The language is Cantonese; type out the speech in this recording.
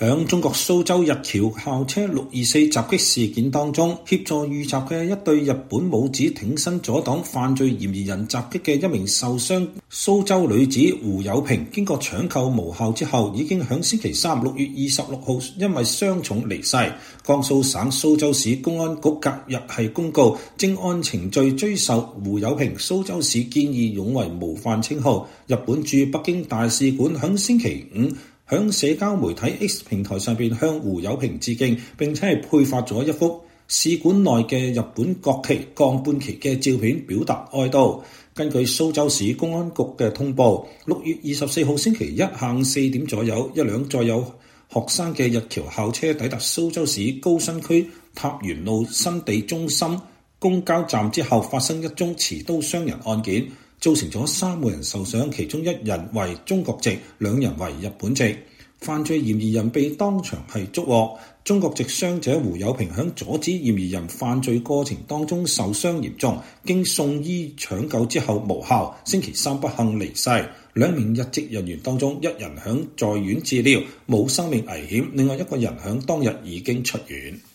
響中國蘇州日僑校車624襲擊事件當中，協助遇襲嘅一對日本母子挺身阻擋犯罪嫌疑人襲擊嘅一名受傷蘇州女子胡友萍，經過搶救無效之後，已經響星期三6月26號因為傷重離世。江蘇省蘇州市公安局隔日係公告，正按程序追授胡友萍蘇州市見義勇為模範稱號。日本駐北京大使館響星期五響社交媒體 X 平台上邊向胡友萍致敬，並且係配發咗一幅使館內嘅日本國旗降半旗嘅照片，表達哀悼。根據蘇州市公安局嘅通報，6月24號星期一下午4點左右，一輛載有學生嘅日僑校車抵達蘇州市高新區塔園路新地中心公交站之後，發生一宗持刀傷人案件，造成咗3個人受傷，其中1人為中國籍，2人為日本籍。犯罪嫌疑人被當場係捉獲。中國籍傷者胡友萍響阻止嫌疑人犯罪過程當中受傷嚴重，經送醫搶救之後無效，星期三不幸離世。2名日籍人員當中，1人響在院治療，冇生命危險，另外1個人響當日已經出院。